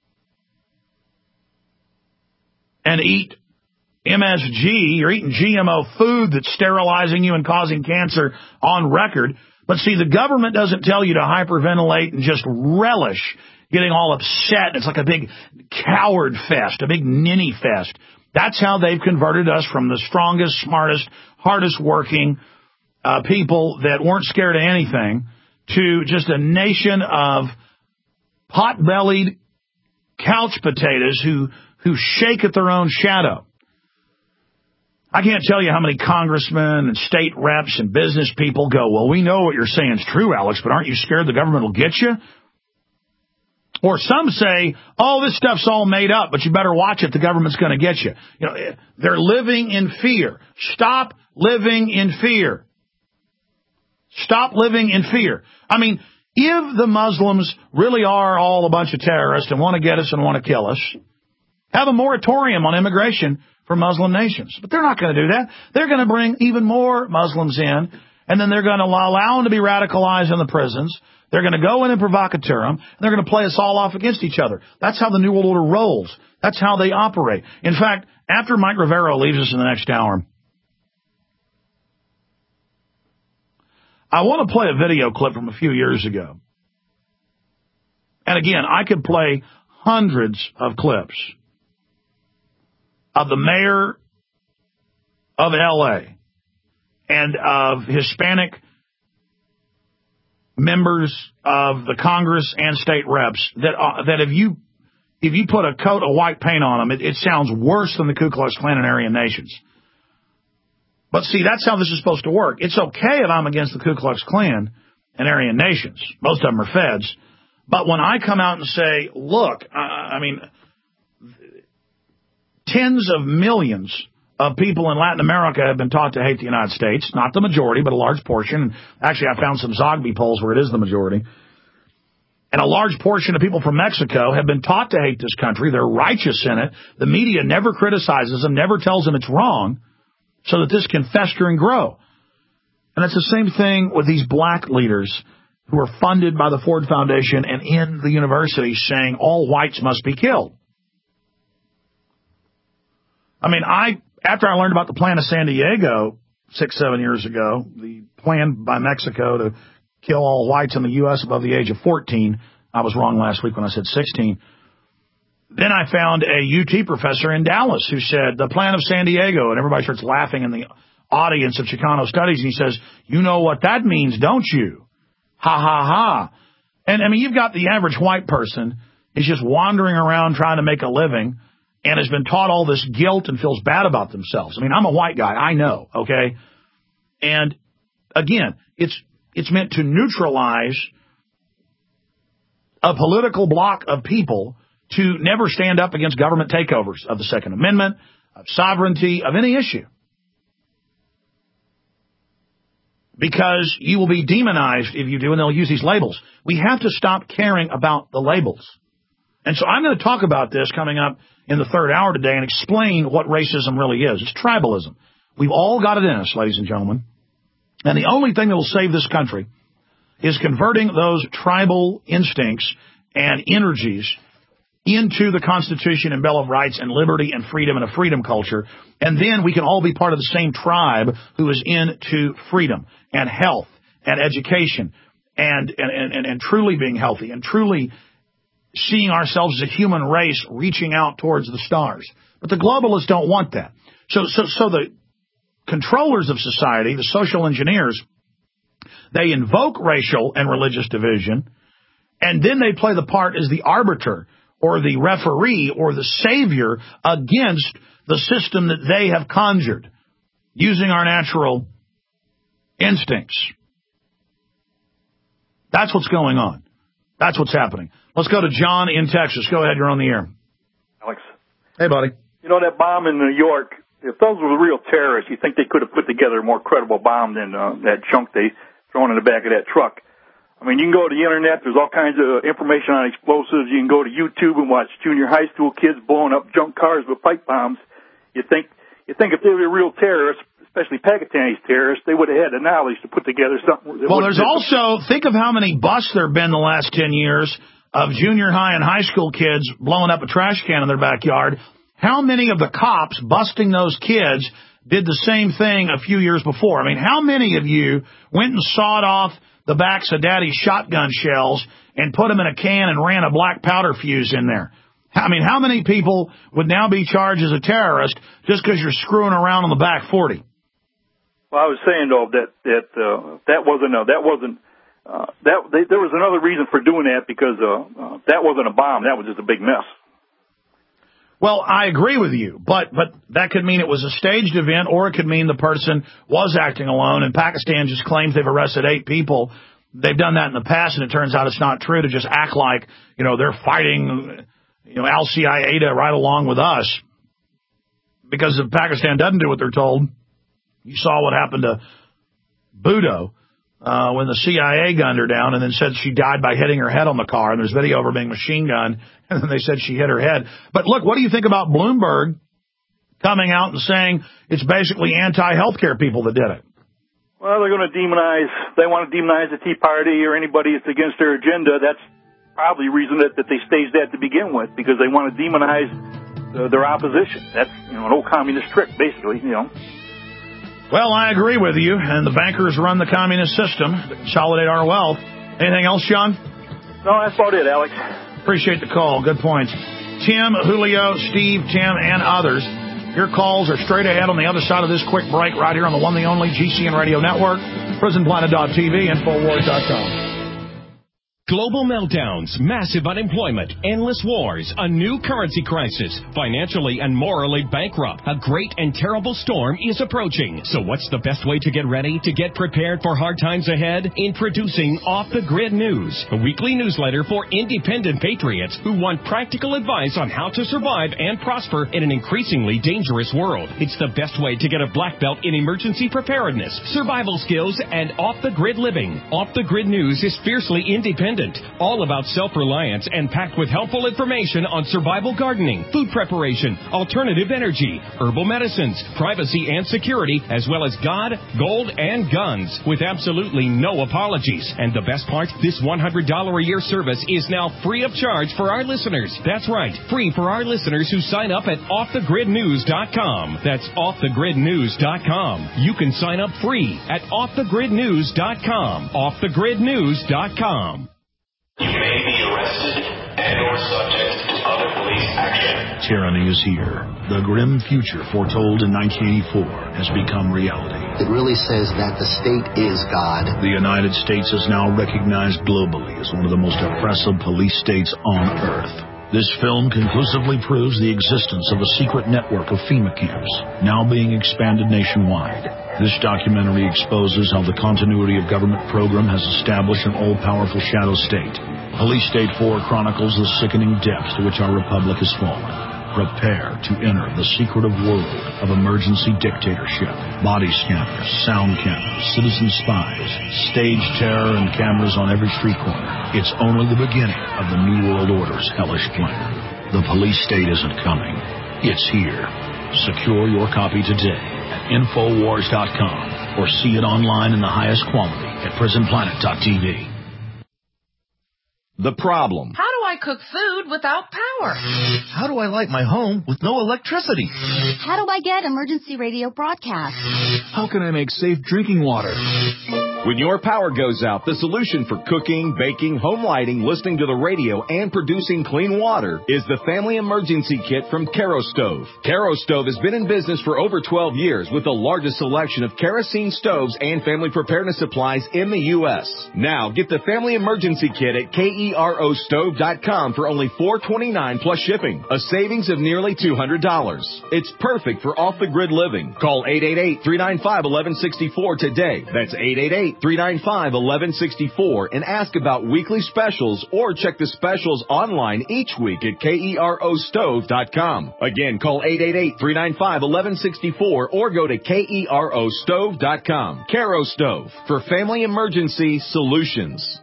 and eat M S G, you're eating G M O food that's sterilizing you and causing cancer on record. But see, the government doesn't tell you to hyperventilate and just relish getting all upset. It's like a big coward fest, a big ninny fest. That's how they've converted us from the strongest, smartest, hardest working uh, people that weren't scared of anything to just a nation of pot-bellied couch potatoes who, who shake at their own shadow. I can't tell you how many congressmen and state reps and business people go, well, we know what you're saying is true, Alex, but aren't you scared the government will get you? Or some say, oh, this stuff's all made up, but you better watch it. The government's going to get you. You know, they're living in fear. Stop living in fear. Stop living in fear. I mean, if the Muslims really are all a bunch of terrorists and want to get us and want to kill us, have a moratorium on immigration for Muslim nations. But they're not going to do that. They're going to bring even more Muslims in, and then they're going to allow them to be radicalized in the prisons. They're going to go in and provocateur them, and they're going to play us all off against each other. That's how the New World Order rolls. That's how they operate. In fact, after Mike Rivero leaves us in the next hour, I want to play a video clip from a few years ago. And again, I could play hundreds of clips of the mayor of L A and of Hispanic members of the Congress and state reps that uh, that if you if you put a coat of white paint on them, it, it sounds worse than the Ku Klux Klan and Aryan Nations. But see, that's how this is supposed to work. It's okay if I'm against the Ku Klux Klan and Aryan Nations. Most of them are feds. But when I come out and say, look, I, I mean, tens of millions of people in Latin America have been taught to hate the United States. Not the majority, but a large portion. Actually, I found some Zogby polls where it is the majority. And a large portion of people from Mexico have been taught to hate this country. They're righteous in it. The media never criticizes them, never tells them it's wrong, so that this can fester and grow. And it's the same thing with these black leaders who are funded by the Ford Foundation and in the university saying all whites must be killed. I mean, I after I learned about the plan of San Diego six, seven years ago, the plan by Mexico to kill all whites in the U S above the age of fourteen, I was wrong last week when I said sixteen. Then I found a U T professor in Dallas who said the plan of San Diego, and everybody starts laughing in the audience of Chicano Studies, and he says, you know what that means, don't you? Ha, ha, ha. And, I mean, you've got the average white person is just wandering around trying to make a living and has been taught all this guilt and feels bad about themselves. I mean, I'm a white guy. I know, okay? And, again, it's it's meant to neutralize a political bloc of people to never stand up against government takeovers of the Second Amendment, of sovereignty, of any issue. Because you will be demonized if you do, and they'll use these labels. We have to stop caring about the labels. And so I'm going to talk about this coming up in the third hour today and explain what racism really is. It's tribalism. We've all got it in us, ladies and gentlemen. And the only thing that will save this country is converting those tribal instincts and energies into the Constitution and Bill of Rights and liberty and freedom and a freedom culture. And then we can all be part of the same tribe who is into freedom and health and education and, and, and, and truly being healthy and truly seeing ourselves as a human race reaching out towards the stars. But the globalists don't want that. So, so, so the controllers of society, the social engineers, they invoke racial and religious division, and then they play the part as the arbiter or the referee or the savior against the system that they have conjured using our natural instincts. That's what's going on. That's what's happening. Let's go to John in Texas. Go ahead. You're on the air. Alex. Hey, buddy. You know, that bomb in New York, if those were real terrorists, you think they could have put together a more credible bomb than uh, that junk they thrown in the back of that truck. I mean, you can go to the internet. There's all kinds of information on explosives. You can go to YouTube and watch junior high school kids blowing up junk cars with pipe bombs. You think, you think if they were real terrorists, especially Pakistanis terrorists, they would have had the knowledge to put together something. Well, there's also, think of how many busts there have been the last ten years of junior high and high school kids blowing up a trash can in their backyard. How many of the cops busting those kids did the same thing a few years before? I mean, how many of you went and sawed off the backs of daddy's shotgun shells and put them in a can and ran a black powder fuse in there? I mean, how many people would now be charged as a terrorist just because you're screwing around on the back forty? Well, I was saying though that that uh, that wasn't a, that wasn't uh, that they, there was another reason for doing that because uh, uh, that wasn't a bomb. That was just a big mess. Well, I agree with you, but but that could mean it was a staged event, or it could mean the person was acting alone, and Pakistan just claims they've arrested eight people. They've done that in the past, and it turns out it's not true, to just act like, you know, they're fighting, you know, Al-Qaeda right along with us. Because if Pakistan doesn't do what they're told, you saw what happened to Bhutto uh, when the C I A gunned her down and then said she died by hitting her head on the car, and there's video of her being machine gunned, and then they said she hit her head. But look, what do you think about Bloomberg coming out and saying it's basically anti-healthcare people that did it? Well, they're going to demonize, they want to demonize the Tea Party or anybody that's against their agenda. That's probably the reason that, that they staged that to begin with, because they want to demonize uh, their opposition. That's, you know, an old communist trick, basically, you know. Well, I agree with you, and the bankers run the communist system to consolidate our wealth. Anything else, John? No, that's about it, Alex. Appreciate the call. Good points. Tim, Julio, Steve, Tim, and others. Your calls are straight ahead on the other side of this quick break right here on the one, the only G C N Radio Network, prison planet dot t v, infowars dot com. Global meltdowns, massive unemployment, endless wars, a new currency crisis, financially and morally bankrupt. A great and terrible storm is approaching. So what's the best way to get ready, to get prepared for hard times ahead? Introducing Off the Grid News, a weekly newsletter for independent patriots who want practical advice on how to survive and prosper in an increasingly dangerous world. It's the best way to get a black belt in emergency preparedness, survival skills, and off-the-grid living. Off the Grid News is fiercely independent, all about self-reliance and packed with helpful information on survival gardening, food preparation, alternative energy, herbal medicines, privacy and security, as well as God, gold, and guns, with absolutely no apologies. And the best part, this one hundred dollars a year service is now free of charge for our listeners. That's right, free for our listeners who sign up at off the grid news dot com. That's off the grid news dot com. You can sign up free at off the grid news dot com. off the grid news dot com. You may be arrested and or subject to other police action. Tyranny is here. The grim future foretold in nineteen eighty-four has become reality. It really says that the state is God. The United States is now recognized globally as one of the most oppressive police states on earth. This film conclusively proves the existence of a secret network of FEMA camps, now being expanded nationwide. This documentary exposes how the continuity of government program has established an all-powerful shadow state. Police State four chronicles the sickening depths to which our republic has fallen. Prepare to enter the secretive world of emergency dictatorship. Body scanners, sound cameras, citizen spies, stage terror, and cameras on every street corner. It's only the beginning of the New World Order's hellish plan. The police state isn't coming. It's here. Secure your copy today at infowars dot com or see it online in the highest quality at prison planet dot t v. The problem. How do I cook food without power? How do I light my home with no electricity? How do I get emergency radio broadcasts? How can I make safe drinking water? When your power goes out, the solution for cooking, baking, home lighting, listening to the radio, and producing clean water is the Family Emergency Kit from Kerastove. Kerastove has been in business for over twelve years with the largest selection of kerosene stoves and family preparedness supplies in the U S. Now, get the Family Emergency Kit at kero stove dot com for only four dollars and twenty-nine cents plus shipping, a savings of nearly two hundred dollars. It's perfect for off-the-grid living. Call eight eight eight, three nine five, one one six four today. That's eight eight eight, three nine five, one one six four and ask about weekly specials or check the specials online each week at kero stove dot com. Again, call eight eight eight, three nine five, one one six four or go to kero stove dot com. Kero Stove, for family emergency solutions.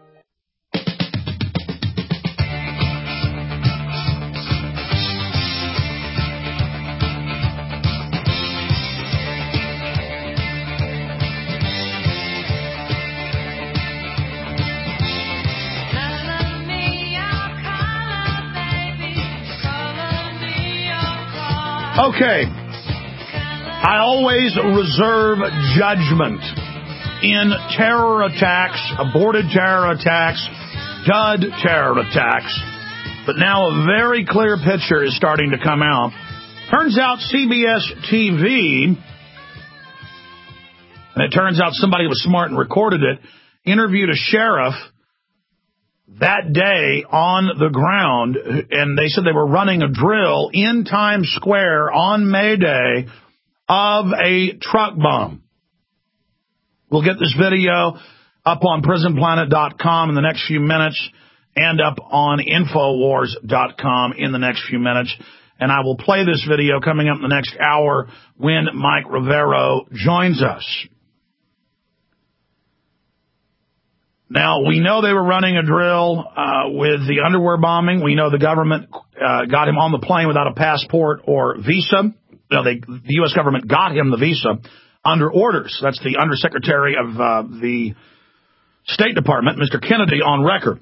Okay, I always reserve judgment in terror attacks, aborted terror attacks, dud terror attacks, but now a very clear picture is starting to come out. Turns out C B S T V, and it turns out somebody was smart and recorded it, interviewed a sheriff that day on the ground, and they said they were running a drill in Times Square on May Day of a truck bomb. We'll get this video up on prison planet dot com in the next few minutes and up on infowars dot com in the next few minutes. And I will play this video coming up in the next hour when Mike Rivero joins us. Now, we know they were running a drill uh, with the underwear bombing. We know the government uh, got him on the plane without a passport or visa. No, they, the U S government got him the visa under orders. That's the Undersecretary of uh, the State Department, Mister Kennedy, on record.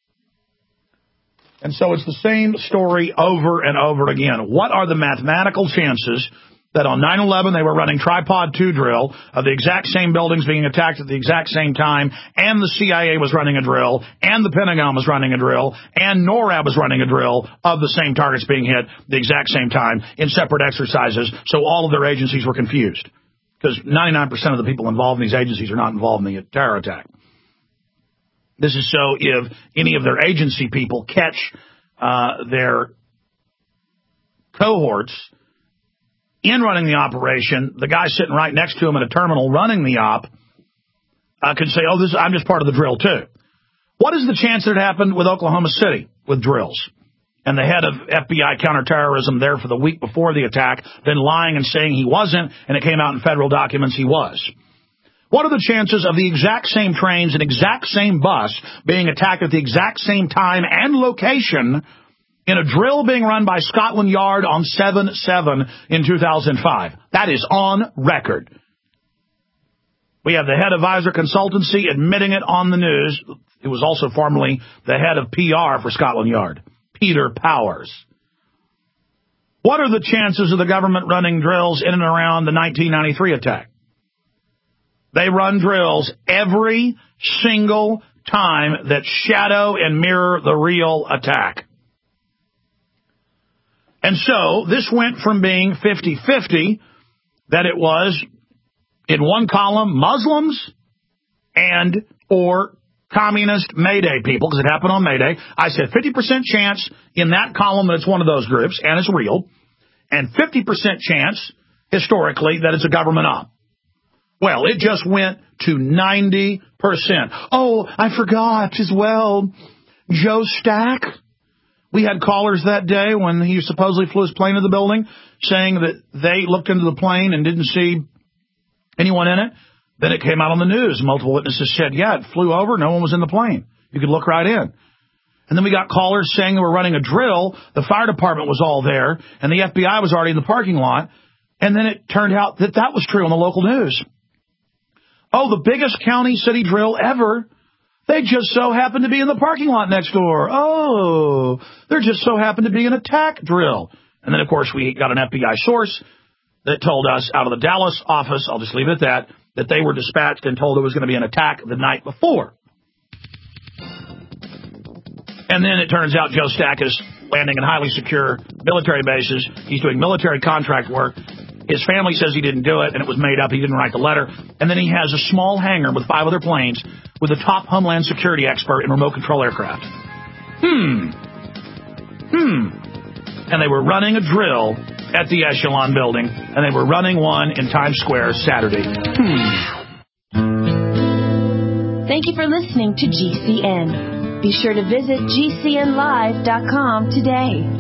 And so it's the same story over and over again. What are the mathematical chances that on nine eleven they were running Tripod two drill of the exact same buildings being attacked at the exact same time, and the C I A was running a drill, and the Pentagon was running a drill, and NORAD was running a drill of the same targets being hit the exact same time in separate exercises, so all of their agencies were confused? Because ninety-nine percent of the people involved in these agencies are not involved in the terror attack. This is so if any of their agency people catch uh, their cohorts in running the operation, the guy sitting right next to him at a terminal running the op uh, could say, oh, this I'm just part of the drill, too. What is the chance that it happened with Oklahoma City with drills? And the head of F B I counterterrorism there for the week before the attack, then lying and saying he wasn't, and it came out in federal documents he was. What are the chances of the exact same trains and exact same bus being attacked at the exact same time and location in a drill being run by Scotland Yard on seven seven in two thousand five? That is on record. We have the head of Visor Consultancy admitting it on the news. He was also formerly the head of P R for Scotland Yard, Peter Powers. What are the chances of the government running drills in and around the nineteen ninety-three attack? They run drills every single time that shadow and mirror the real attack. And so this went from being fifty-fifty, that it was in one column Muslims and or communist May Day people, because it happened on May Day. I said fifty percent chance in that column that it's one of those groups, and it's real, and fifty percent chance, historically, that it's a government op. Well, it just went to ninety percent. Oh, I forgot as well, Joe Stack. We had callers that day when he supposedly flew his plane to the building saying that they looked into the plane and didn't see anyone in it. Then it came out on the news. Multiple witnesses said, yeah, it flew over. No one was in the plane. You could look right in. And then we got callers saying they were running a drill. The fire department was all there, and the F B I was already in the parking lot. And then it turned out that that was true on the local news. Oh, the biggest county city drill ever. They just so happened to be in the parking lot next door. Oh, there just so happened to be an attack drill. And then, of course, we got an F B I source that told us out of the Dallas office, I'll just leave it at that, that they were dispatched and told there was going to be an attack the night before. And then it turns out Joe Stack is landing in highly secure military bases. He's doing military contract work. His family says he didn't do it, and it was made up. He didn't write the letter. And then he has a small hangar with five other planes with a top Homeland Security expert in remote control aircraft. Hmm. Hmm. And they were running a drill at the Echelon building, and they were running one in Times Square Saturday. Hmm. Thank you for listening to G C N. Be sure to visit G C N live dot com today.